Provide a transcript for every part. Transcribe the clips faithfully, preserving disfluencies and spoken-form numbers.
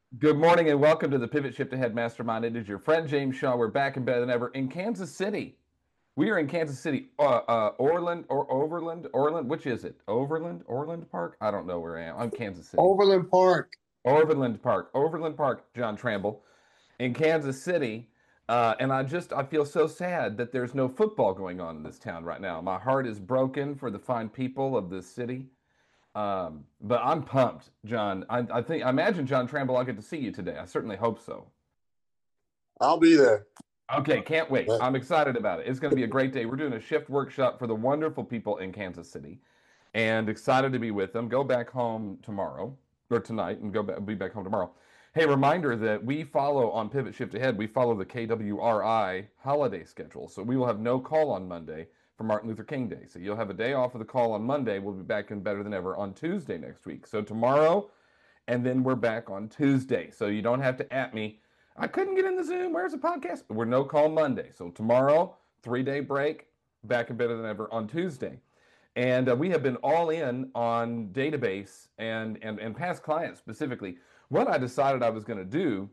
Good morning and welcome to the Pivot Shift Ahead Mastermind. It is your friend James Shaw. We're back and better than ever in Kansas City. We are in Kansas City, uh, uh, Orland or Overland, Orland. Which is it? Overland, Orland Park? I don't know where I am. I'm Kansas City. Overland Park. Overland Park, Overland Park. John Tramble in Kansas City, uh, and I just I feel so sad that there's no football going on in this town right now. My heart is broken for the fine people of this city. Um, but I'm pumped, John. I, I think I imagine John Tramble. I'll get to see you today. I certainly hope so. I'll be there. Okay, can't wait. But I'm excited about it. It's going to be a great day. We're doing a shift workshop for the wonderful people in Kansas City, and excited to be with them. Go back home tomorrow or tonight, and go back, be back home tomorrow. Hey, reminder that we follow on Pivot Shift Ahead. We follow the K W R I holiday schedule, so we will have no call on Monday for Martin Luther King Day. So you'll have a day off of the call on Monday. We'll be back in better than ever on Tuesday next week. So tomorrow, and then we're back on Tuesday. So you don't have to at me. I couldn't get in the Zoom. Where's the podcast? We're no call Monday. So tomorrow, three day break, back and better than ever on Tuesday. And uh, we have been all in on database and, and, and past clients specifically. What I decided I was going to do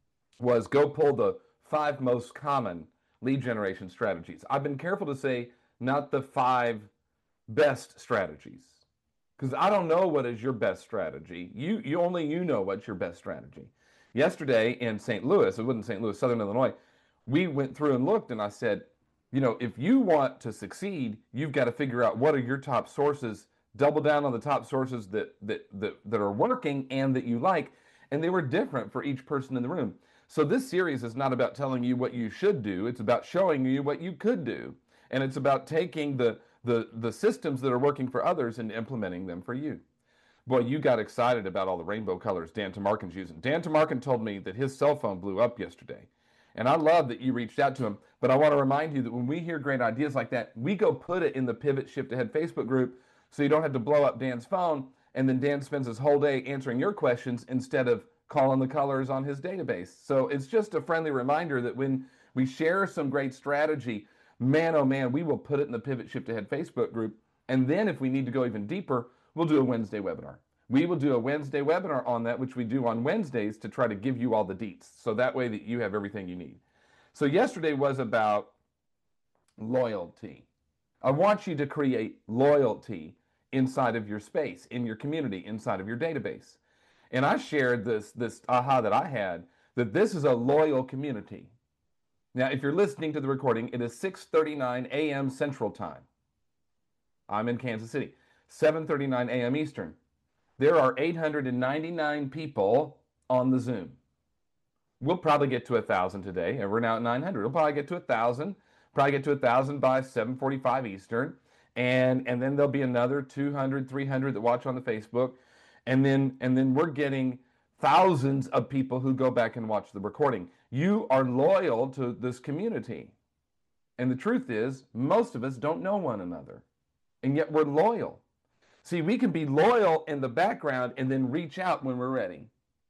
was go pull the five most common lead generation strategies. I've been careful to say not the five best strategies because I don't know what is your best strategy. You you only you know what's your best strategy. Yesterday in Saint Louis, it wasn't Saint Louis, Southern Illinois, we went through and looked, and I said, you know, if you want to succeed, you've got to figure out what are your top sources. Double down on the top sources that that that, that are working and that you like, and they were different for each person in the room. So this series is not about telling you what you should do. It's about showing you what you could do, and it's about taking the the the systems that are working for others and implementing them for you. Boy, you got excited about all the rainbow colors Dan Tamarkin's using. Dan Tamarkin told me that his cell phone blew up yesterday. And I love that you reached out to him. But I want to remind you that when we hear great ideas like that, we go put it in the Pivot Shift Ahead Facebook group so you don't have to blow up Dan's phone. And then Dan spends his whole day answering your questions instead of calling the colors on his database. So it's just a friendly reminder that when we share some great strategy, man, oh man, we will put it in the Pivot Shift Ahead Facebook group. And then if we need to go even deeper, we'll do a Wednesday webinar. We will do a Wednesday webinar on that, which we do on Wednesdays to try to give you all the deets. So that way that you have everything you need. So yesterday was about loyalty. I want you to create loyalty inside of your space, in your community, inside of your database. And I shared this, this aha that I had, that this is a loyal community. Now, if you're listening to the recording, it is six thirty-nine a m Central Time. I'm in Kansas City. seven thirty-nine a m Eastern. There are eight hundred ninety-nine people on the Zoom. We'll probably get to one thousand today, and we're now at nine hundred. We'll probably get to one thousand, probably get to one thousand by seven forty-five Eastern, and, and then there'll be another two hundred, three hundred that watch on the Facebook, and then, and then we're getting thousands of people who go back and watch the recording. You are loyal to this community. And the truth is, most of us don't know one another, and yet we're loyal. See, we can be loyal in the background and then reach out when we're ready.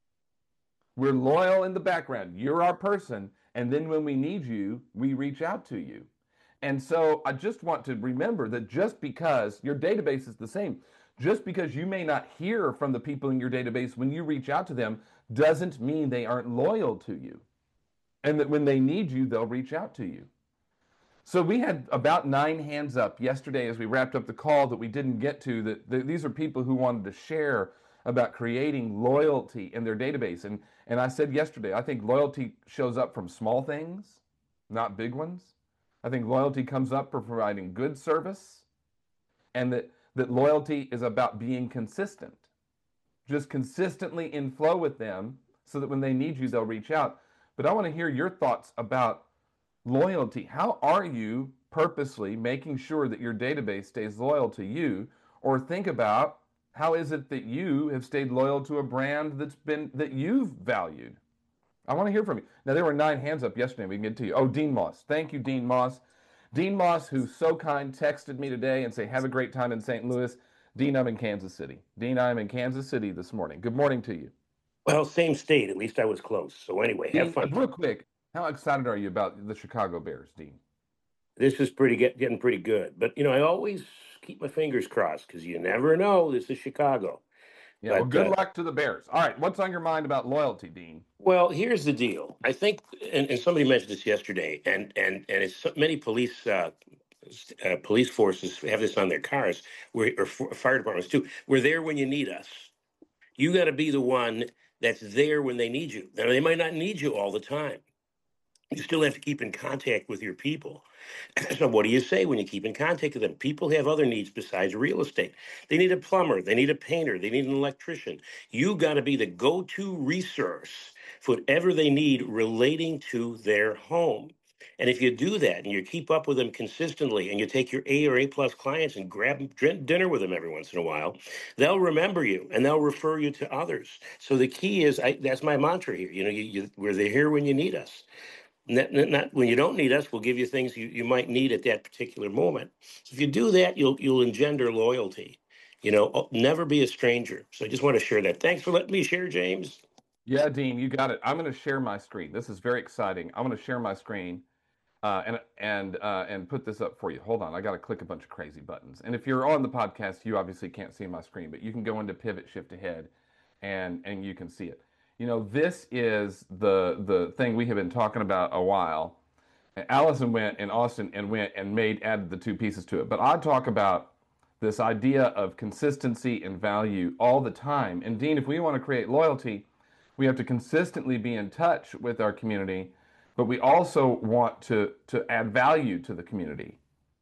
We're loyal in the background. You're our person. And then when we need you, we reach out to you. And so I just want to remember that just because your database is the same, just because you may not hear from the people in your database when you reach out to them, doesn't mean they aren't loyal to you. And that when they need you, they'll reach out to you. So we had about nine hands up yesterday as we wrapped up the call that we didn't get to. That, that these are people who wanted to share about creating loyalty in their database. And, and I said yesterday, I think loyalty shows up from small things, not big ones. I think loyalty comes up for providing good service, and that, that loyalty is about being consistent. Just consistently in flow with them so that when they need you, they'll reach out. But I want to hear your thoughts about loyalty. How are you purposely making sure that your database stays loyal to you? Or think about how is it that you have stayed loyal to a brand that's been that you've valued? I want to hear from you. Now, there were nine hands up yesterday. We can get to you. Oh, Dean Moss. Thank you, Dean Moss. Dean Moss, who's so kind, texted me today and say, have a great time in Saint Louis. Dean, I'm in Kansas City. Dean, I'm in Kansas City this morning. Good morning to you. Well, same state. At least I was close. So anyway, have Dean, fun. real quick, how excited are you about the Chicago Bears, Dean? This is pretty get, getting pretty good. But you know, I always keep my fingers crossed because you never know. This is Chicago. Yeah, well, But good uh, luck to the Bears. All right, what's on your mind about loyalty, Dean? well, here's the deal. I think, and, and somebody mentioned this yesterday, and and and it's so many police uh, uh, police forces have this on their cars, where, or f- fire departments too. We're there when you need us. You got to be the one that's there when they need you. Now, they might not need you all the time. You still have to keep in contact with your people. So what do you say when you keep in contact with them? People have other needs besides real estate. They need a plumber, they need a painter, they need an electrician. You got to be the go-to resource for whatever they need relating to their home. And if you do that and you keep up with them consistently and you take your A or A plus clients and grab them drink dinner with them every once in a while, they'll remember you and they'll refer you to others. So the key is, I, that's my mantra here. You know, you, you, we're here when you need us. Not, not, not when you don't need us, we'll give you things you, you might need at that particular moment. So if you do that, you'll you'll engender loyalty. You know, oh, never be a stranger. So I just want to share that. Thanks for letting me share, James. Yeah, Dean, you got it. I'm going to share my screen. This is very exciting. I'm going to share my screen uh, and and uh, and put this up for you. Hold on, I got to click a bunch of crazy buttons. And if you're on the podcast, you obviously can't see my screen, but you can go into Pivot Shift Ahead, and and you can see it. You know, this is the the thing we have been talking about a while. And Allison went and Austin and went and made added the two pieces to it. But I talk about this idea of consistency and value all the time. And Dean, if we want to create loyalty, we have to consistently be in touch with our community, but we also want to to add value to the community.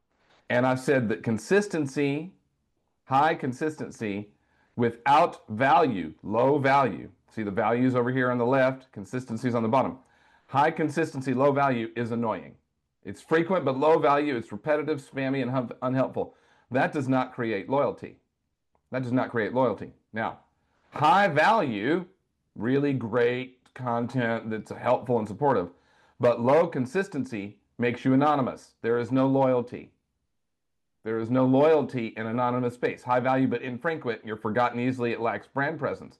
And I said that consistency, high consistency without value, low value. See the values over here on the left, consistency is on the bottom. High consistency, low value is annoying. It's frequent but low value, it's repetitive, spammy, and unhelpful. That does not create loyalty. That does not create loyalty. Now, high value, really great content that's helpful and supportive, but low consistency makes you anonymous. There is no loyalty. There is no loyalty in anonymous space. High value but infrequent, you're forgotten easily, it lacks brand presence.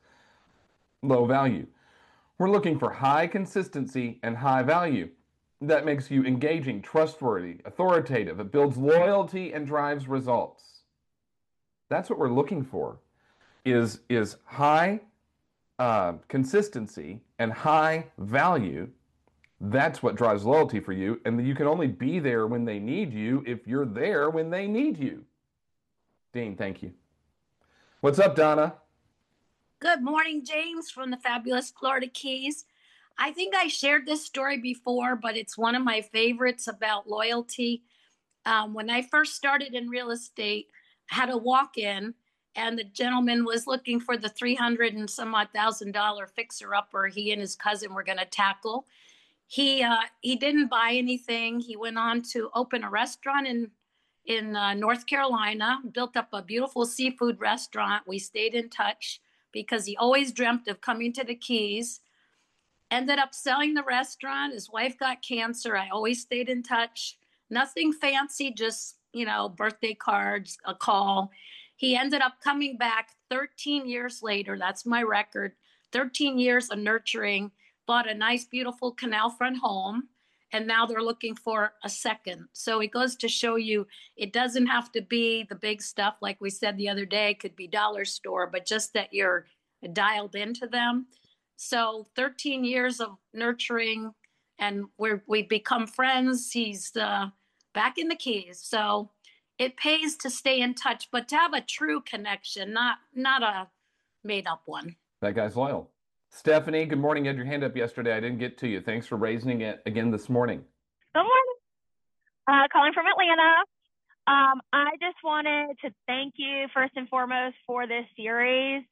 Low value. We're looking for high consistency and high value. That makes you engaging, trustworthy, authoritative. It builds loyalty and drives results. That's what we're looking for, is, is high uh, consistency and high value. That's what drives loyalty for you. And you can only be there when they need you if you're there when they need you. Dean, thank you. What's up, Donna? Good morning, James, from the fabulous Florida Keys. I think I shared this story before, but it's one of my favorites about loyalty. Um, when I first started in real estate, I had a walk-in, and the gentleman was looking for the three hundred and some odd thousand dollar fixer-upper he and his cousin were going to tackle. He uh, he didn't buy anything. He went on to open a restaurant in in uh, North Carolina, built up a beautiful seafood restaurant. We stayed in touch because he always dreamt of coming to the Keys. Ended up selling the restaurant. His wife got cancer. I always stayed in touch. Nothing fancy, just, you know, birthday cards, a call. He ended up coming back thirteen years later. That's my record. thirteen years of nurturing, bought a nice, beautiful canal front home, and now they're looking for a second. So it goes to show you, it doesn't have to be the big stuff, like we said the other day, it could be dollar store, but just that you're dialed into them. So thirteen years of nurturing, and we're, we've become friends. He's uh, back in the Keys. So it pays to stay in touch, but to have a true connection, not, not a made up one. That guy's loyal. Stephanie, good morning. You had your hand up yesterday. I didn't get to you. Thanks for raising it again this morning. Good morning. Uh, calling from Atlanta. Um, I just wanted to thank you first and foremost for this series.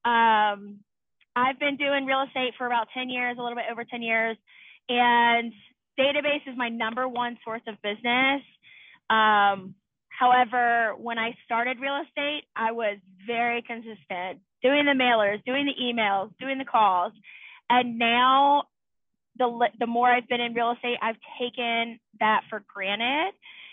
Um, I've been doing real estate for about ten years, a little bit over ten years, and database is my number one source of business. Um, however, when I started real estate, I was very consistent, doing the mailers, doing the emails, doing the calls. And now the, the more I've been in real estate, I've taken that for granted.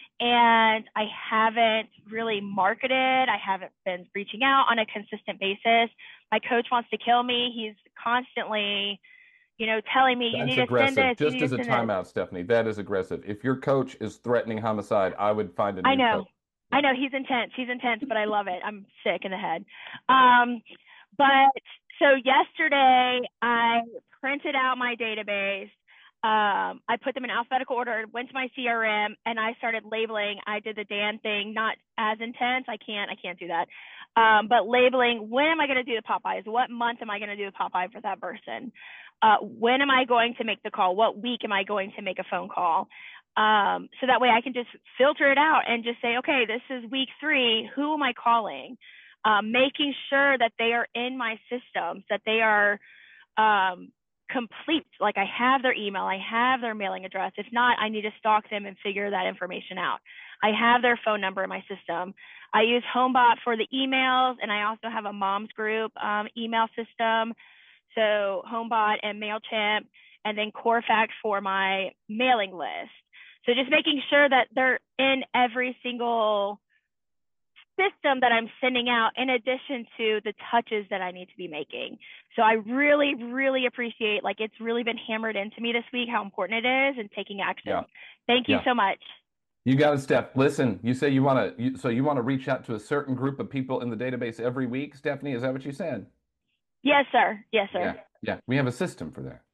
And I haven't really marketed. I haven't been reaching out on a consistent basis. My coach wants to kill me. He's constantly, you know, telling me, you That's need aggressive. to send this. Just you need as a to send this. timeout, Stephanie, that is aggressive. If your coach is threatening homicide, I would find a new I know. coach. I know he's intense. He's intense, but I love it. I'm sick in the head. Um, but so yesterday I printed out my database. Um, I put them in alphabetical order, went to my C R M, and I started labeling. I did the Dan thing, not as intense. I can't, I can't do that. Um, but labeling, when am I going to do the Popeyes? What month am I going to do the Popeye for that person? Uh, when am I going to make the call? What week am I going to make a phone call? Um, so that way I can just filter it out and just say, okay, this is week three. Who am I calling? Um, making sure that they are in my systems, that they are um, complete. Like I have their email, I have their mailing address. If not, I need to stalk them and figure that information out. I have their phone number in my system. I use HomeBot for the emails, and I also have a mom's group um, email system. So HomeBot and MailChimp, and then Corefax for my mailing list. So just making sure that they're in every single system that I'm sending out, in addition to the touches that I need to be making. So I really, really appreciate, like, it's really been hammered into me this week how important it is and taking action. Yeah. Thank you Yeah. so much. You got it, Steph. Listen, you say you want to, so you want to reach out to a certain group of people in the database every week, Stephanie? Is that what you said? Yes, sir. Yes, sir. Yeah. Yeah. We have a system for that.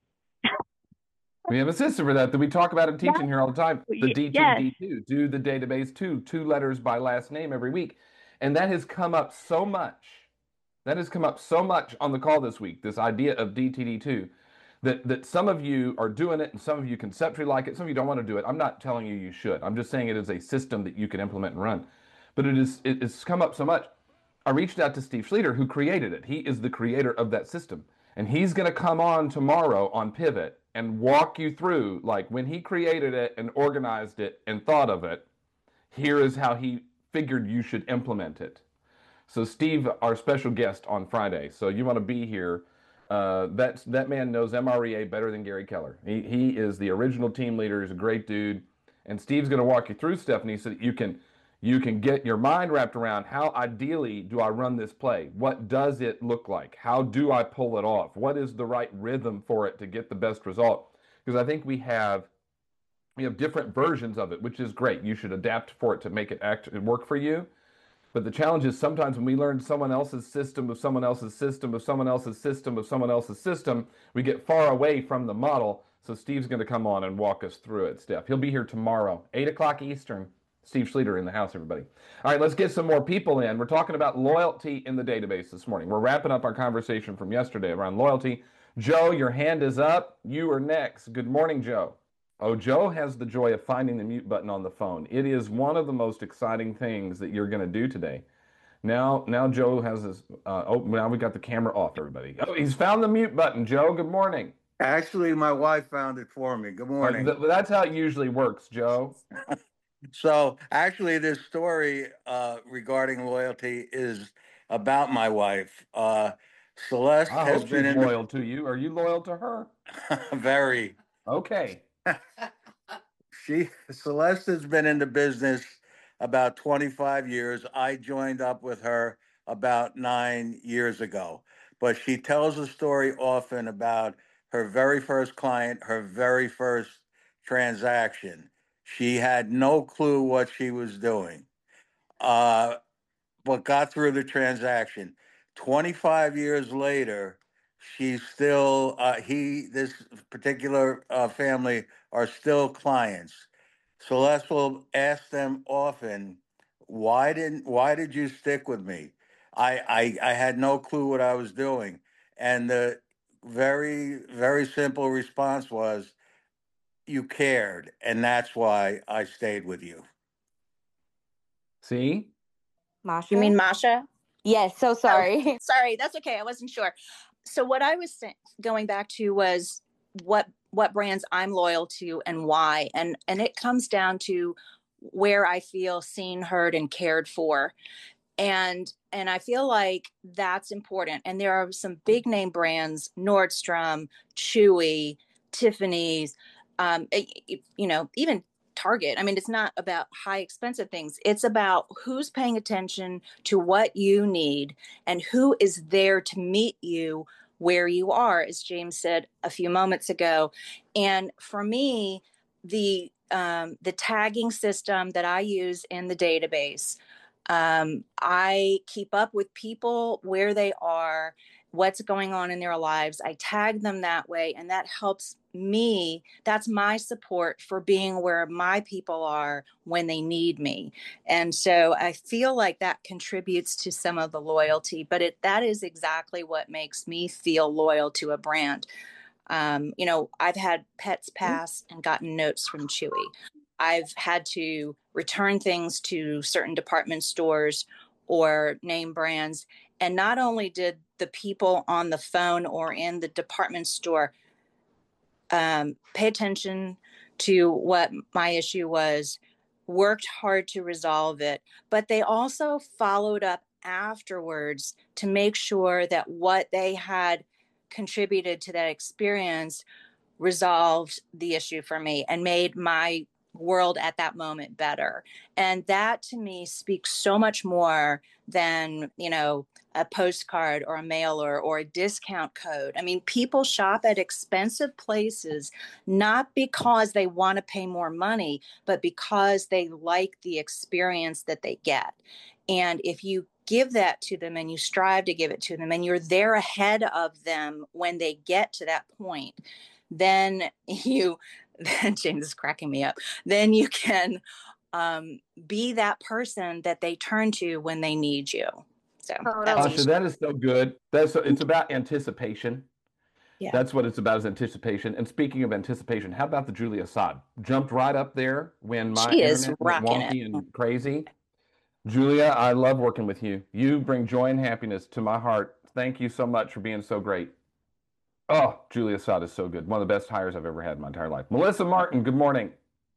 We have a system for that that we talk about in teaching Yes. here all the time. The D two Yes. D two, do the database two, two letters by last name every week. And that has come up so much. That has come up so much on the call this week, this idea of D T D two, that, that some of you are doing it and some of you conceptually like it. Some of you don't want to do it. I'm not telling you you should. I'm just saying it is a system that you can implement and run. But it is it, it's come up so much. I reached out to Steve Schlueter, who created it. He is the creator of that system. And he's going to come on tomorrow on Pivot and walk you through, like, when he created it and organized it and thought of it, here is how he figured you should implement it. So Steve, our special guest on Friday. So you want to be here. Uh, that, that man knows M R E A better than Gary Keller. He, he is the original team leader. He's a great dude. And Steve's going to walk you through, Stephanie, so that you can you can get your mind wrapped around, how ideally do I run this play? What does it look like? How do I pull it off? What is the right rhythm for it to get the best result? Because I think we have we have different versions of it, which is great. You should adapt for it to make it act work for you. But the challenge is sometimes when we learn someone else's system of someone else's system of someone else's system of someone else's system, we get far away from the model. So Steve's going to come on and walk us through it, Steph. He'll be here tomorrow, eight o'clock Eastern. Steve Schlueter in the house, everybody. All right, let's get some more people in. We're talking about loyalty in the database this morning. We're wrapping up our conversation from yesterday around loyalty. Joe, your hand is up. You are next. Good morning, Joe. Oh, Joe has the joy of finding the mute button on the phone. It is one of the most exciting things that you're going to do today. Now, now Joe has his, uh, oh, now we got the camera off, everybody. Oh, he's found the mute button. Joe, good morning. Actually, my wife found it for me. Good morning. Uh, th- that's how it usually works, Joe. So actually, this story uh, regarding loyalty is about my wife. Uh, Celeste I has hope been she's in loyal to you. Are you loyal to her? the... very. Okay. She Celeste has been in the business about twenty-five years. I joined up with her about nine years ago. But she tells a story often about her very first client, her very first transaction. She had no clue what she was doing, uh, but got through the transaction. twenty-five years later, she's still, uh, he, this particular uh, family are still clients. Celeste will ask them often, why didn't, why did you stick with me? I, I, I had no clue what I was doing. And the very, very simple response was, you cared, and that's why I stayed with you. See? Masha? You mean Masha? Yes, so sorry. Oh, sorry, that's okay. I wasn't sure. So what I was saying, going back to was what what brands I'm loyal to and why. And and it comes down to where I feel seen, heard, and cared for. And and I feel like that's important. And there are some big name brands, Nordstrom, Chewy, Tiffany's, um, you know, even Target. I mean, it's not about high expensive things. It's about who's paying attention to what you need and who is there to meet you where you are, as James said a few moments ago. And for me, the um, the tagging system that I use in the database, Um, I keep up with people where they are, what's going on in their lives. I tag them that way, and that helps me. That's my support for being where my people are when they need me. And so I feel like that contributes to some of the loyalty, but it, that is exactly what makes me feel loyal to a brand. Um, you know, I've had pets pass and gotten notes from Chewy. I've had to return things to certain department stores or name brands. And not only did the people on the phone or in the department store um, pay attention to what my issue was, worked hard to resolve it, but they also followed up afterwards to make sure that what they had contributed to that experience resolved the issue for me and made my world at that moment better. And that to me speaks so much more than, you know, a postcard or a mailer or a discount code. I mean, people shop at expensive places, not because they want to pay more money, but because they like the experience that they get. And if you give that to them and you strive to give it to them and you're there ahead of them when they get to that point, then you, James is cracking me up, then you can um, be that person that they turn to when they need you. So that's Asha, that is so good. That's it's about anticipation. Yeah. That's what it's about, is anticipation. And speaking of anticipation, how about the Julia Saad? Jumped right up there when my She is internet went rocking wonky it. and crazy. Julia, I love working with you. You bring joy and happiness to my heart. Thank you so much for being so great. Oh, Julia Saad is so good. One of the best hires I've ever had in my entire life. Melissa Martin, good morning.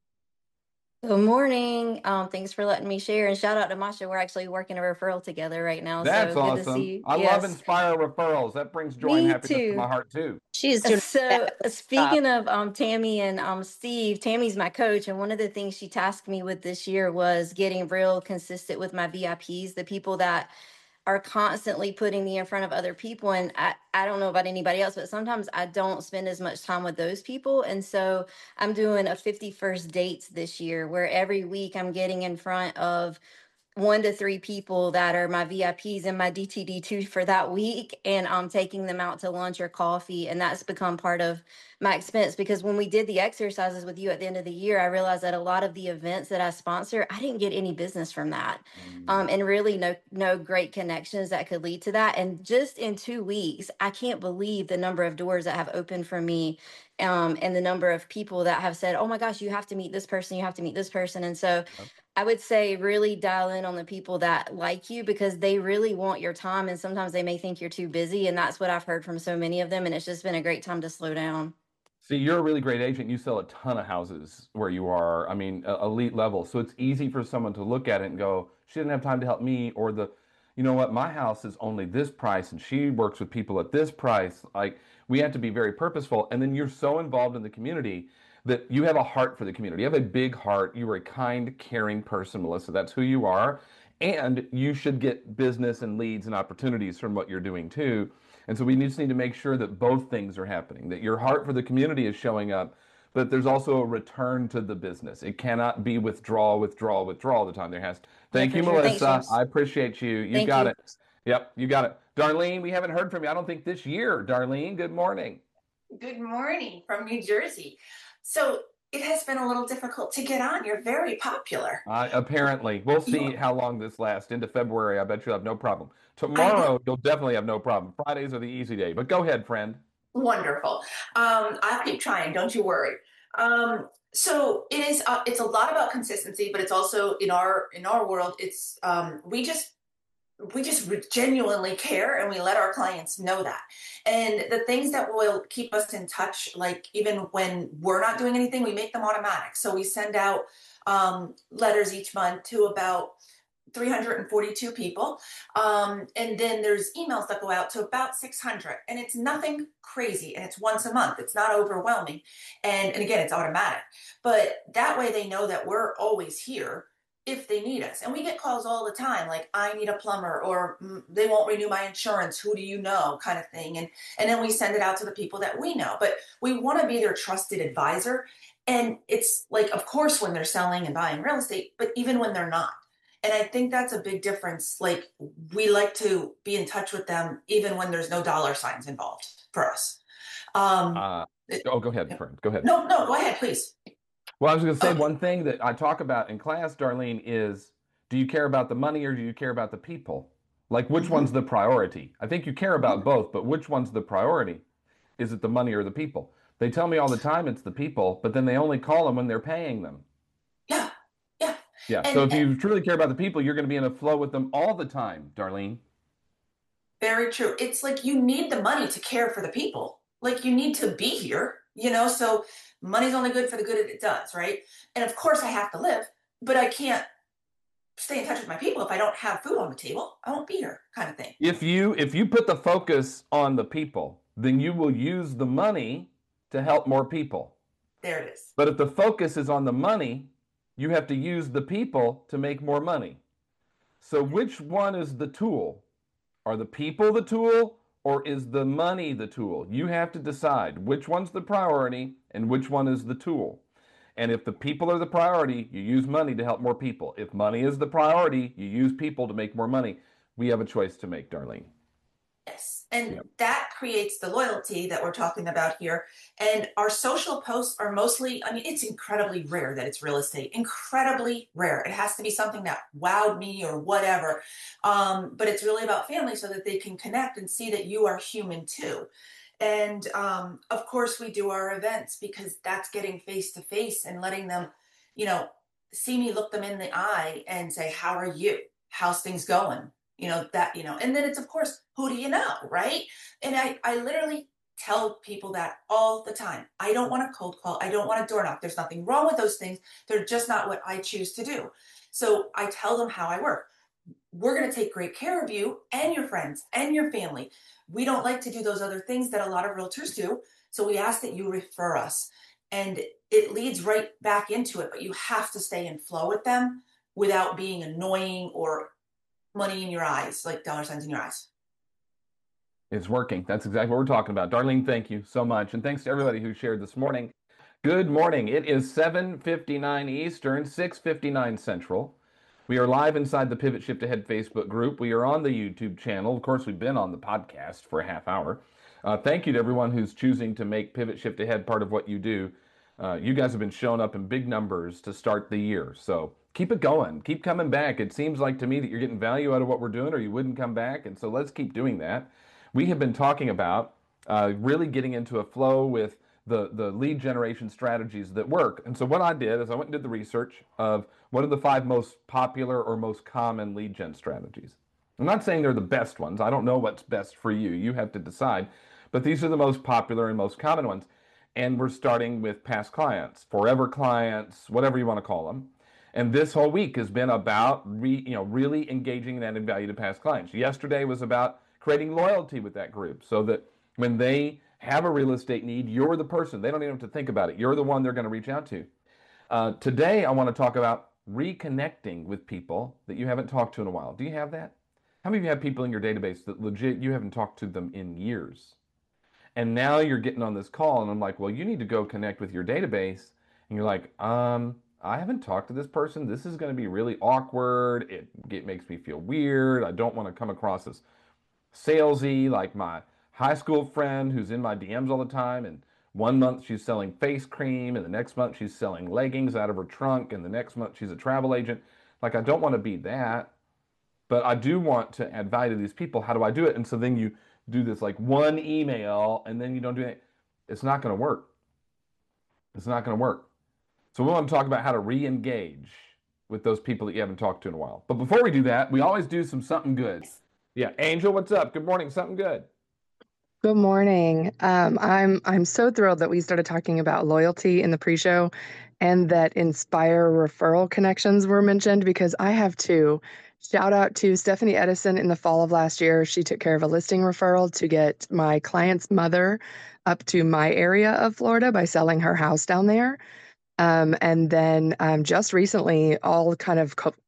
Good morning. Um, thanks for letting me share, and shout out to Masha. We're actually working a referral together right now. That's so good to see awesome. you. I yes. love Inspire referrals. That brings joy and Me happiness to too. my heart too. She's doing So a speaking of um Tammy and um Steve, Tammy's my coach, and one of the things she tasked me with this year was getting real consistent with my V I Ps, the people that are constantly putting me in front of other people. And I, I don't know about anybody else, but sometimes I don't spend as much time with those people. And so I'm doing a fifty-first dates this year, where every week I'm getting in front of one to three people that are my V I Ps and my D T D two for that week, and I'm taking them out to lunch or coffee, and that's become part of my expense. Because when we did the exercises with you at the end of the year, I realized that a lot of the events that I sponsor, I didn't get any business from that, Mm. um, and really no no great connections that could lead to that. And just in two weeks, I can't believe the number of doors that have opened for me, um, and the number of people that have said, "Oh my gosh, you have to meet this person, you have to meet this person." And so Yep. I would say really dial in on the people that like you, because they really want your time, and sometimes they may think you're too busy. And that's what I've heard from so many of them. And it's just been a great time to slow down. See, you're a really great agent. You sell a ton of houses where you are. I mean, uh, elite level. So it's easy for someone to look at it and go, she didn't have time to help me, or the, you know what, my house is only this price and she works with people at this price. Like, we have to be very purposeful. And then you're so involved in the community that you have a heart for the community. You have a big heart. You are a kind, caring person, Melissa. That's who you are. And you should get business and leads and opportunities from what you're doing too. And so we just need to make sure that both things are happening, that your heart for the community is showing up, but there's also a return to the business. It cannot be withdrawal, withdrawal, withdrawal all the time. There has to. Thank Yeah, you, for sure. Thanks, Melissa. James. I appreciate you. You Thank got you. it. Yep, you got it. Darlene, we haven't heard from you, I don't think, this year. Darlene, good morning. Good morning from New Jersey. So it has been a little difficult to get on. You're very popular. Uh, apparently. We'll see You- how long this lasts. Into February, I bet you'll have no problem. Tomorrow, you'll definitely have no problem. Fridays are the easy day. But go ahead, friend. Wonderful. Um, I'll keep trying. Don't you worry. Um, so it is. Uh, it's a lot about consistency, but it's also in our in our world. It's um, we just we just genuinely care, and we let our clients know that. And the things that will keep us in touch, like even when we're not doing anything, we make them automatic. So we send out um, letters each month to about three hundred forty-two people. Um, and then there's emails that go out to about six hundred, and it's nothing crazy. And it's once a month. It's not overwhelming. And, and again, it's automatic, but that way they know that we're always here if they need us. And we get calls all the time, like, I need a plumber, or mm, they won't renew my insurance. Who do you know? Kind of thing. And, and then we send it out to the people that we know, but we want to be their trusted advisor. And it's like, of course, when they're selling and buying real estate, but even when they're not. And I think that's a big difference. Like, we like to be in touch with them even when there's no dollar signs involved for us. Um, Uh, it- oh, go ahead, friend. Go ahead. no, no, go ahead, please. Well, I was going to say Okay. one thing that I talk about in class, Darlene, is do you care about the money or do you care about the people? Like, which Mhm. one's the priority? I think you care about Mhm. both, but which one's the priority? Is it the money or the people? They tell me all the time it's the people, but then they only call them when they're paying them. Yeah, yeah. Yeah. And, So if and you truly care about the people, you're going to be in a flow with them all the time, Darlene. very true. It's like you need the money to care for the people. Like, you need to be here, you know? So money's only good for the good it does, right? And of course I have to live, but I can't stay in touch with my people if I don't have food on the table. I won't be here, kind of thing. If you if you put the focus on the people, then you will use the money to help more people. There it is. But if the focus is on the money, you have to use the people to make more money. So which one is the tool? Are the people the tool or is the money the tool? You have to decide which one's the priority and which one is the tool. And if the people are the priority, you use money to help more people. If money is the priority, you use people to make more money. We have a choice to make, Darlene. Yes. And Yep. that creates the loyalty that we're talking about here. And our social posts are mostly, I mean, it's incredibly rare that it's real estate, incredibly rare. It has to be something that wowed me or whatever. Um, but it's really about family so that they can connect and see that you are human too. And um, of course, we do our events because that's getting face to face and letting them, you know, see me, look them in the eye and say, how are you? How's things going? You know, that, you know, and then it's, of course, who do you know, right? And I, I literally tell people that all the time. I don't want a cold call. I don't want a door knock. There's nothing wrong with those things. They're just not what I choose to do. So I tell them how I work. We're going to take great care of you and your friends and your family. We don't like to do those other things that a lot of realtors do. So we ask that you refer us. And it leads right back into it, but you have to stay in flow with them without being annoying or money in your eyes, like dollar signs in your eyes. It's working. That's exactly what we're talking about. Darlene, thank you so much. And thanks to everybody who shared this morning. Good morning. It is seven fifty-nine Eastern, six fifty-nine Central. We are live inside the Pivot Shift Ahead Facebook group. We are on the YouTube channel. Of course, we've been on the podcast for a half hour. Uh, thank you to everyone who's choosing to make Pivot Shift Ahead part of what you do. Uh, you guys have been showing up in big numbers to start the year. So keep it going. Keep coming back. It seems like to me that you're getting value out of what we're doing or you wouldn't come back. And so let's keep doing that. We have been talking about uh, really getting into a flow with the, the lead generation strategies that work. And so what I did is I went and did the research of what are the five most popular or most common lead gen strategies. I'm not saying they're the best ones. I don't know what's best for you. You have to decide. But these are the most popular and most common ones. And we're starting with past clients, forever clients, whatever you want to call them. And this whole week has been about re, you know, really engaging and adding value to past clients. Yesterday was about creating loyalty with that group so that when they have a real estate need, you're the person. They don't even have to think about it. You're the one they're going to reach out to. Uh, today, I want to talk about reconnecting with people that you haven't talked to in a while. Do you have that? How many of you have people in your database that legit you haven't talked to them in years? And now you're getting on this call and I'm like, well, you need to go connect with your database. And you're like, um, I haven't talked to this person. This is going to be really awkward. It, it makes me feel weird. I don't want to come across as salesy like my high school friend who's in my D Ms all the time. And one month she's selling face cream and the next month she's selling leggings out of her trunk and the next month she's a travel agent. Like, I don't want to be that, but I do want to add value to these people. How do I do it? And so then you do this like one email and then you don't do it. It's not going to work. It's not going to work. So we want to talk about how to re-engage with those people that you haven't talked to in a while. But before we do that, we always do some something good. Yeah, Angel, what's up? Good morning. Something good. Good morning. Um, I'm I'm so thrilled that we started talking about loyalty in the pre-show and that Inspire referral connections were mentioned because I have two. Shout out to Stephanie Edison in the fall of last year. She took care of a listing referral to get my client's mother up to my area of Florida by selling her house down there. Um, and then um, just recently, all kind of co-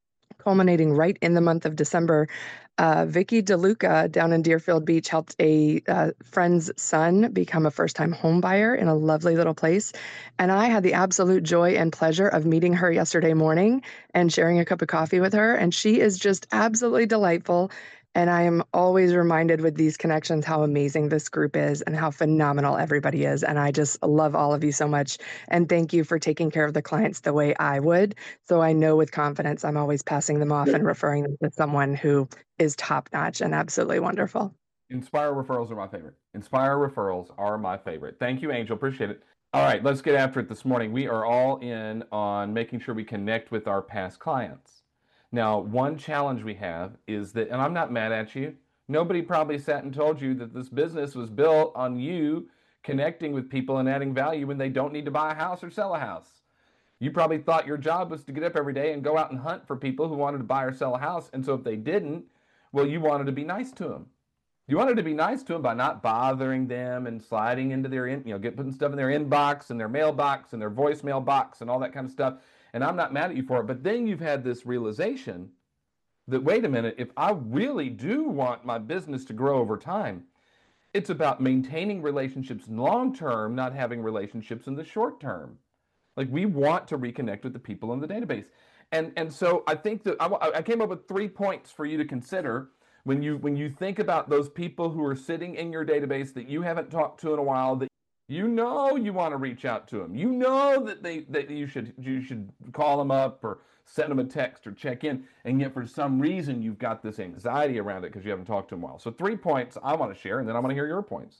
culminating right in the month of December. Uh, Vicky DeLuca down in Deerfield Beach helped a uh, friend's son become a first-time home buyer in a lovely little place. And I had the absolute joy and pleasure of meeting her yesterday morning and sharing a cup of coffee with her. And she is just absolutely delightful. And I am always reminded with these connections how amazing this group is and how phenomenal everybody is. And I just love all of you so much. And thank you for taking care of the clients the way I would. So I know with confidence I'm always passing them off and referring them to someone who is top notch and absolutely wonderful. Inspire referrals are my favorite. Inspire referrals are my favorite. Thank you, Angel. Appreciate it. All right, let's get after it this morning. We are all in on making sure we connect with our past clients. Now, one challenge we have is that, and I'm not mad at you, nobody probably sat and told you that this business was built on you connecting with people and adding value when they don't need to buy a house or sell a house. You probably thought your job was to get up every day and go out and hunt for people who wanted to buy or sell a house. And so if they didn't, well, you wanted to be nice to them. You wanted to be nice to them by not bothering them and sliding into their, in, you know, get putting stuff in their inbox and their mailbox and their voicemail box and all that kind of stuff. And I'm not mad at you for it. But then you've had this realization that, wait a minute, if I really do want my business to grow over time, it's about maintaining relationships long term, not having relationships in the short term. Like, we want to reconnect with the people in the database. And, and so I think that I, I came up with three points for you to consider when you, when you think about those people who are sitting in your database that you haven't talked to in a while, that you know you want to reach out to them. You know that they that you should you should call them up or send them a text or check in, and yet for some reason you've got this anxiety around it because you haven't talked to them in a while. So three points I want to share, and then I want to hear your points.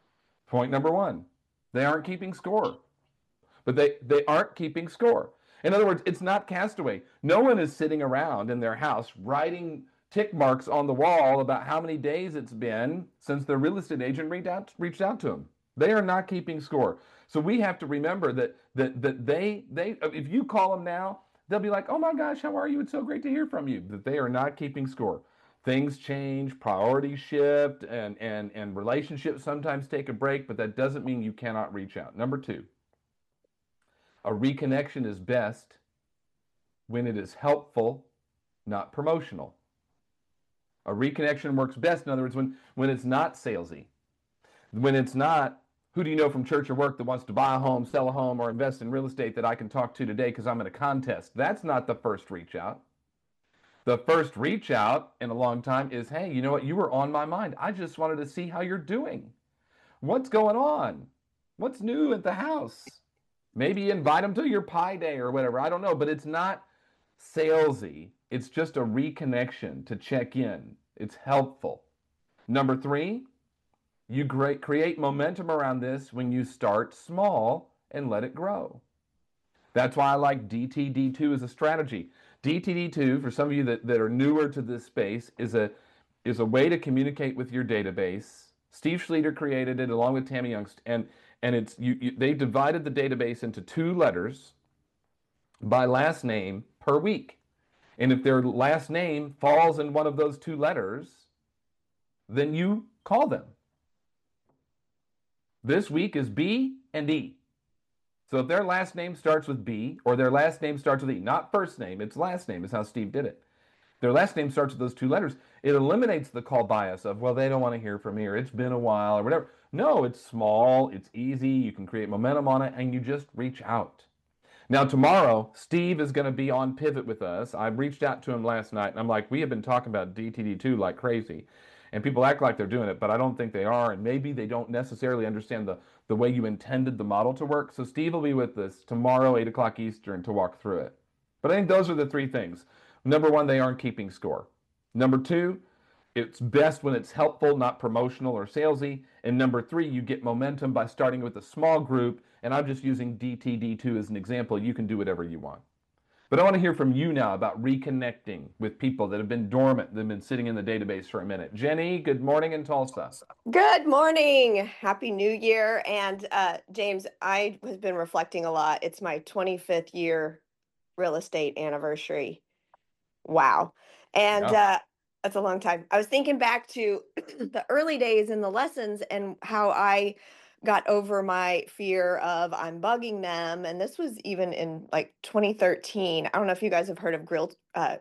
Point number one, they aren't keeping score. But they, they aren't keeping score. In other words, it's not Castaway. No one is sitting around in their house writing tick marks on the wall about how many days it's been since their real estate agent reached out, reached out to them. They are not keeping score. So we have to remember that, that, that they, they, if you call them now, they'll be like, oh my gosh, how are you? It's so great to hear from you. That they are not keeping score. Things change, priorities shift, and, and, and relationships sometimes take a break, but that doesn't mean you cannot reach out. Number two, a reconnection is best when it is helpful, not promotional. A reconnection works best, in other words, when, when it's not salesy. When it's not, who do you know from church or work that wants to buy a home, sell a home, or invest in real estate that I can talk to today because I'm in a contest? That's not the first reach out. The first reach out in a long time is, hey, you know what? You were on my mind. I just wanted to see how you're doing. What's going on? What's new at the house? Maybe invite them to your pie day or whatever. I don't know, but it's not salesy. It's just a reconnection to check in. It's helpful. Number three, you create momentum around this when you start small and let it grow. That's why I like D T D two as a strategy. D T D two, for some of you that, that are newer to this space, is a, is a way to communicate with your database. Steve Schlueter created it along with Tammy Youngst, and And it's you, you, they divided the database into two letters by last name per week. And if their last name falls in one of those two letters, then you call them. This week is B and E. So if their last name starts with B or their last name starts with E, not first name, it's last name is how Steve did it. Their last name starts with those two letters. It eliminates the call bias of, well, they don't want to hear from me, or it's been a while, or whatever. No, it's small, it's easy, you can create momentum on it, and you just reach out. Now, tomorrow, Steve is going to be on Pivot with us. I reached out to him last night, and I'm like, we have been talking about D T D two like crazy. And people act like they're doing it, but I don't think they are, and maybe they don't necessarily understand the, the way you intended the model to work. So Steve will be with us tomorrow, eight o'clock Eastern, to walk through it. But I think those are the three things. Number one, they aren't keeping score. Number two, it's best when it's helpful, not promotional or salesy. And number three, you get momentum by starting with a small group. And I'm just using D T D two as an example. You can do whatever you want. But I want to hear from you now about reconnecting with people that have been dormant, that have been sitting in the database for a minute. Jenny, good morning in Tulsa. Good morning. Happy New Year. And uh, James, I have been reflecting a lot. It's my twenty-fifth year real estate anniversary. Wow. And Yeah. uh, that's a long time. I was thinking back to the early days in the lessons and how I got over my fear of I'm bugging them. And this was even in like twenty thirteen. I don't know if you guys have heard of Grill, uh,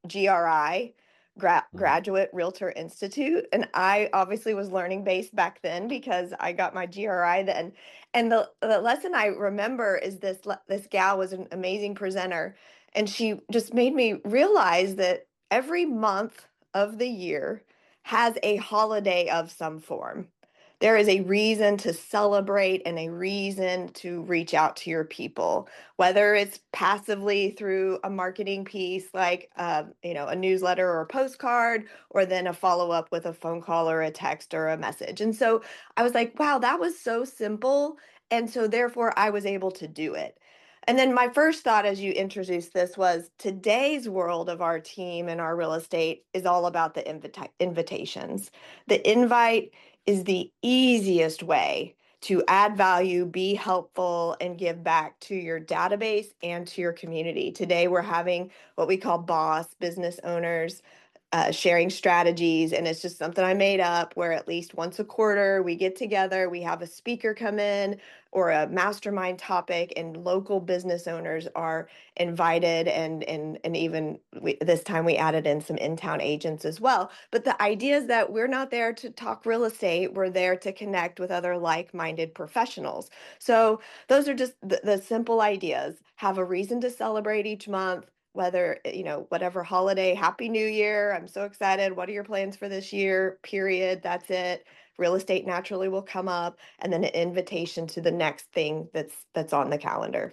G R I, Gra- Graduate Realtor Institute. And I obviously was learning based back then because I got my G R I then. And the, the lesson I remember is this, le- this gal was an amazing presenter. And she just made me realize that every month of the year has a holiday of some form. There is a reason to celebrate and a reason to reach out to your people, whether it's passively through a marketing piece like uh, you know, a newsletter or a postcard, or then a follow-up with a phone call or a text or a message. And so I was like, wow, that was so simple. And so therefore I was able to do it. And then my first thought as you introduced this was today's world of our team and our real estate is all about the invita- invitations. The invite is the easiest way to add value, be helpful, and give back to your database and to your community. Today, we're having what we call BOSS, business owners, uh, sharing strategies. And it's just something I made up where at least once a quarter we get together, we have a speaker come in or a mastermind topic, and local business owners are invited. And, and, and even we, this time we added in some in-town agents as well. But the idea is that we're not there to talk real estate. We're there to connect with other like-minded professionals. So those are just the, the simple ideas. Have a reason to celebrate each month, whether, you know, whatever holiday. Happy New Year. I'm so excited. What are your plans for this year? Period. That's it. Real estate naturally will come up, and then an invitation to the next thing that's that's on the calendar.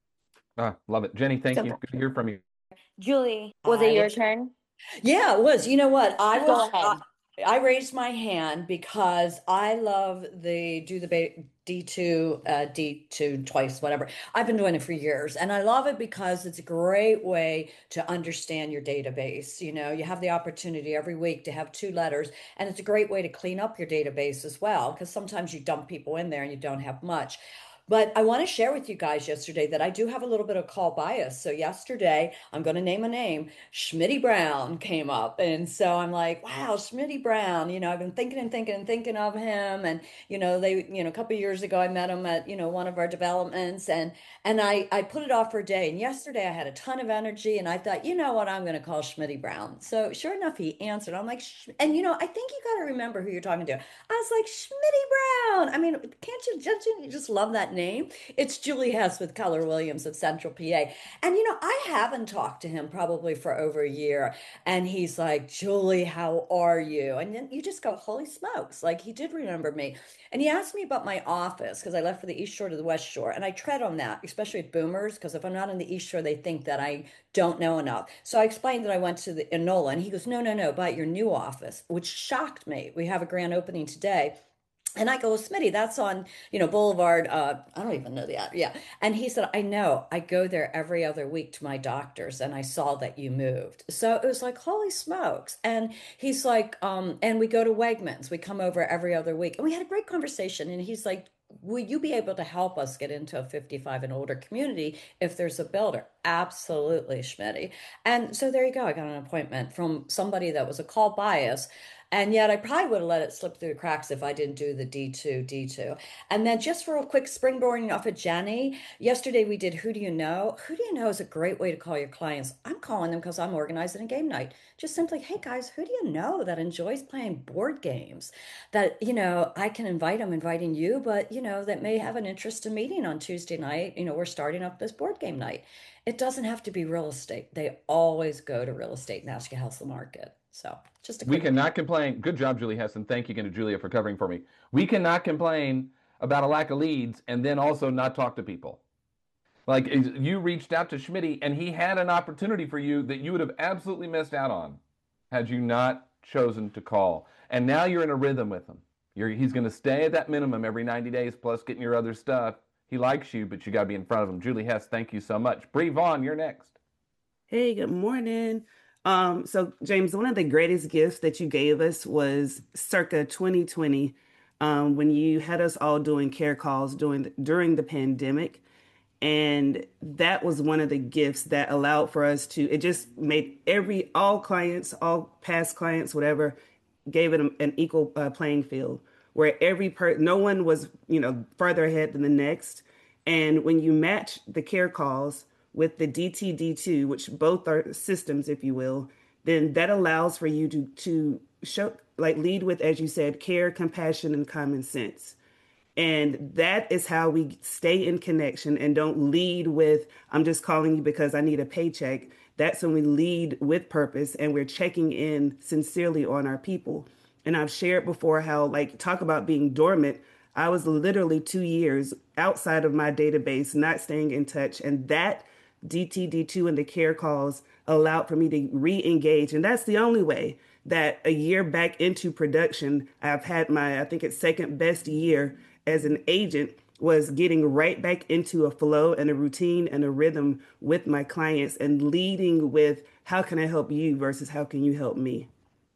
Ah, love it. Jenny, thank you. Simple. Good to hear from you. Julie, was it I- your turn? Yeah, it was. You know what? I Go was. ahead. I, I raised my hand because I love the do the ba- D two, uh, D two twice, whatever. I've been doing it for years, and I love it because it's a great way to understand your database. You know, you have the opportunity every week to have two letters, and it's a great way to clean up your database as well, because sometimes you dump people in there and you don't have much. But I want to share with you guys yesterday that I do have a little bit of call bias. So yesterday, I'm going to name a name, Schmitty Brown came up. And so I'm like, wow, Schmitty Brown, you know, I've been thinking and thinking and thinking of him. And, you know, they, you know, a couple of years ago, I met him at, you know, one of our developments, and, and I, I put it off for a day. And yesterday I had a ton of energy, and I thought, you know what, I'm going to call Schmitty Brown. So sure enough, he answered. I'm like, Sh-. And, you know, I think you got to remember who you're talking to. I was like, Schmitty Brown. I mean, can't you, don't you just love that name? It's Julie Hess with Keller Williams of Central P A. And, you know, I haven't talked to him probably for over a year. And he's like, Julie, how are you? And then you just go, holy smokes. Like, he did remember me. And he asked me about my office because I left for the East Shore to the West Shore. And I tread on that, especially with boomers, because if I'm not in the East Shore, they think that I don't know enough. So I explained that I went to the Enola, and he goes, no, no, no, about your new office, which shocked me. We have a grand opening today. And I go, well, Smitty, that's on, you know, Boulevard. Uh, I don't even know the ad. Yeah. And he said, I know. I go there every other week to my doctor's, and I saw that you moved. So it was like, holy smokes. And he's like, um, and we go to Wegmans. We come over every other week. And we had a great conversation. And he's like, will you be able to help us get into a fifty-five and older community if there's a builder? Absolutely, Schmitty. And so there you go. I got an appointment from somebody that was a call bias. And yet I probably would have let it slip through the cracks if I didn't do the D two, D two. And then just for a quick springboarding off of Jenny, yesterday we did Who Do You Know? Who Do You Know is a great way to call your clients. I'm calling them because I'm organizing a game night. Just simply, hey guys, who do you know that enjoys playing board games? That, you know, I can invite them, inviting you, but, you know, that may have an interest in meeting on Tuesday night. You know, we're starting up this board game night. It doesn't have to be real estate. They always go to real estate and ask you how's the market. So just a We quick. cannot complain. Good job, Julie Hess, and thank you again to Julia for covering for me. We cannot complain about a lack of leads and then also not talk to people. Like, you reached out to Schmitty, and he had an opportunity for you that you would have absolutely missed out on had you not chosen to call. And now you're in a rhythm with him. You're, he's going to stay at that minimum every ninety days plus getting your other stuff. He likes you, but you got to be in front of him. Julie Hess, thank you so much. Bree Vaughn, you're next. Hey, good morning. Um, so James, one of the greatest gifts that you gave us was circa twenty twenty, um, when you had us all doing care calls during the, during the pandemic. And that was one of the gifts that allowed for us to, it just made every, all clients, all past clients, whatever, gave it an equal uh, playing field where every per, no one was, you know, further ahead than the next. And when you match the care calls with the D T D two, which both are systems, if you will, then that allows for you to to show, like, lead with, as you said, care, compassion, and common sense. And that is how we stay in connection and don't lead with, I'm just calling you because I need a paycheck. That's when we lead with purpose and we're checking in sincerely on our people. And I've shared before how, like, talk about being dormant. I was literally two years outside of my database, not staying in touch. And that D T D two and the care calls allowed for me to re-engage. And that's the only way that a year back into production, I've had my, I think it's second best year as an agent, was getting right back into a flow and a routine and a rhythm with my clients and leading with how can I help you versus how can you help me.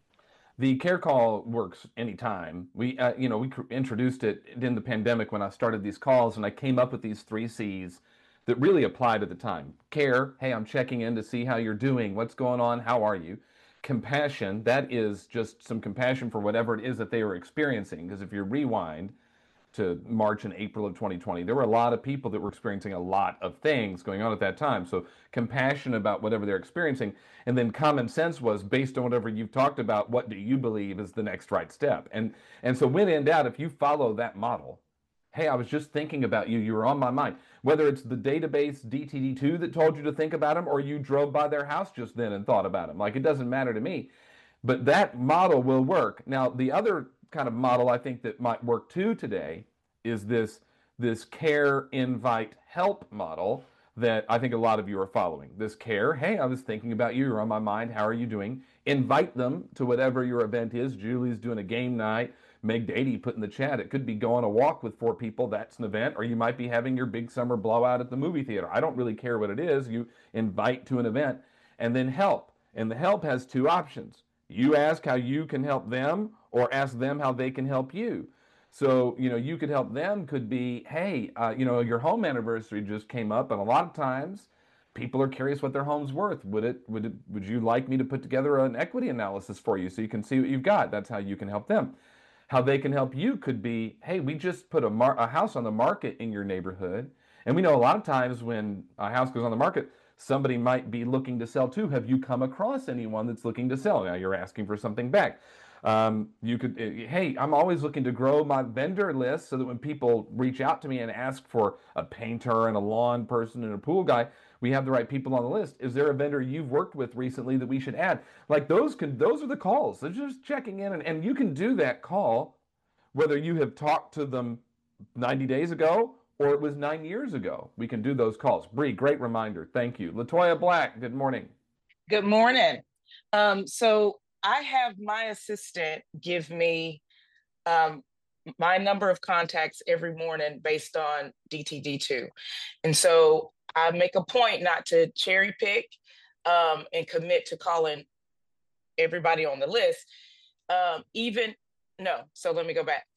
The care call works anytime. We, uh, you know, we cr- introduced it in the pandemic when I started these calls, and I came up with these three C's that really applied at the time. Care, hey, I'm checking in to see how you're doing. What's going on? How are you? Compassion, that is just some compassion for whatever it is that they were experiencing. Because if you rewind to March and April of twenty twenty, there were a lot of people that were experiencing a lot of things going on at that time. So compassion about whatever they're experiencing. And then common sense was based on whatever you've talked about, what do you believe is the next right step? And and so when in doubt, if you follow that model, hey, I was just thinking about you, you were on my mind. Whether it's the database D T D two that told you to think about them or you drove by their house just then and thought about them, like, it doesn't matter to me. But that model will work. Now, the other kind of model I think that might work too today is this this care, invite, help model that I think a lot of you are following. This care, hey, I was thinking about you, you're on my mind, how are you doing? Invite them to whatever your event is. Julie's doing a game night. Meg Dady put in the chat, it could be go on a walk with four people, that's an event, or you might be having your big summer blowout at the movie theater. I don't really care what it is. You invite to an event. And then help. And the help has two options. You ask how you can help them, or ask them how they can help you. So, you know, you could help them could be, hey, uh, you know, your home anniversary just came up, and a lot of times people are curious what their home's worth. Would it, would it, would you like me to put together an equity analysis for you so you can see what you've got? That's how you can help them. How they can help you could be, hey, we just put a, mar- a house on the market in your neighborhood. And we know a lot of times when a house goes on the market, somebody might be looking to sell too. Have you come across anyone that's looking to sell? Now you're asking for something back. Um, you could, hey, I'm always looking to grow my vendor list so that when people reach out to me and ask for a painter and a lawn person and a pool guy, we have the right people on the list. Is there a vendor you've worked with recently that we should add? Like those can, those are the calls. They're just checking in, and, and you can do that call whether you have talked to them ninety days ago or it was nine years ago. We can do those calls. Bree, great reminder. Thank you. Latoya Black, good morning. Good morning. Um, so I have my assistant give me um, my number of contacts every morning based on D T D two. And so I make a point not to cherry pick um, and commit to calling everybody on the list. Um, even, no, so let me go back.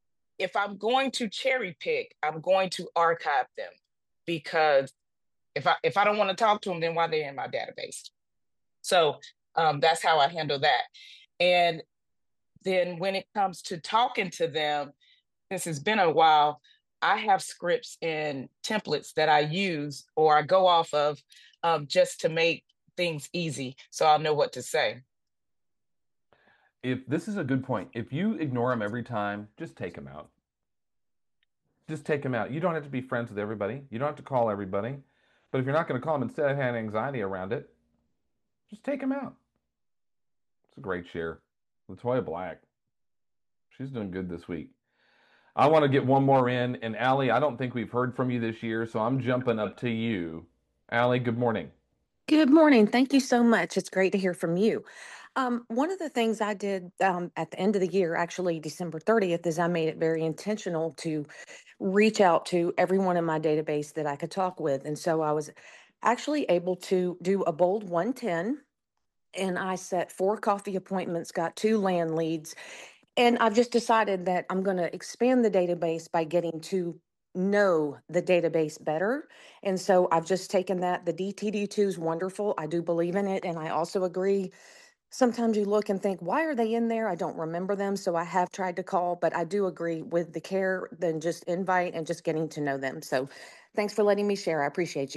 If I'm going to cherry pick, I'm going to archive them, because if I if I don't want to talk to them, then why are they in my database? So um, that's how I handle that. And then when it comes to talking to them, this has been a while, I have scripts and templates that I use or I go off of um, just to make things easy so I'll know what to say. If this is a good point, if you ignore them every time, just take them out. Just take them out. You don't have to be friends with everybody. You don't have to call everybody. But if you're not going to call them, instead of having anxiety around it, just take them out. It's a great share. Latoya Black, she's doing good this week. I want to get one more in. And Allie, I don't think we've heard from you this year, so I'm jumping up to you. Allie, good morning. Good morning. Thank you so much. It's great to hear from you. Um, one of the things I did um, at the end of the year, actually December thirtieth, is I made it very intentional to reach out to everyone in my database that I could talk with. And so I was actually able to do a bold one ten, and I set four coffee appointments, got two land leads. And I've just decided that I'm going to expand the database by getting to know the database better. And so I've just taken that. The D T D two is wonderful. I do believe in it. And I also agree. Sometimes you look and think, why are they in there? I don't remember them. So I have tried to call, but I do agree with the care, then just invite and just getting to know them. So thanks for letting me share. I appreciate you.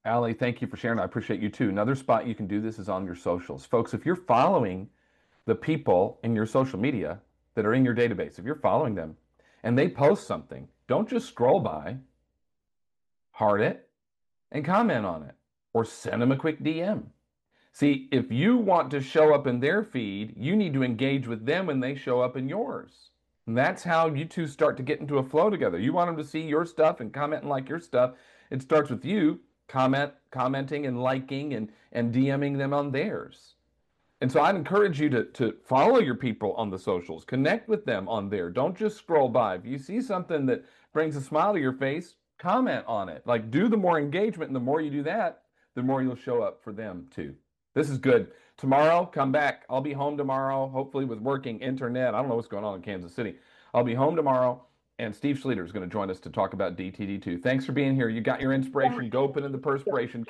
Allie, thank you for sharing. I appreciate you too. Another spot you can do this is on your socials. Folks, if you're following the people in your social media that are in your database, if you're following them and they post something, don't just scroll by, heart it, and comment on it, or send them a quick D M. See, if you want to show up in their feed, you need to engage with them when they show up in yours. And that's how you two start to get into a flow together. You want them to see your stuff and comment and like your stuff. It starts with you comment, commenting and liking and, and DMing them on theirs. And so I'd encourage you to, to follow your people on the socials, connect with them on there. Don't just scroll by. If you see something that brings a smile to your face, comment on it. Like, do the more engagement, and the more you do that, the more you'll show up for them too. This is good. Tomorrow, come back. I'll be home tomorrow, hopefully with working internet. I don't know what's going on in Kansas City. I'll be home tomorrow, and Steve Schlueter is going to join us to talk about D T D two. Thanks for being here. You got your inspiration. Go put in the perspiration.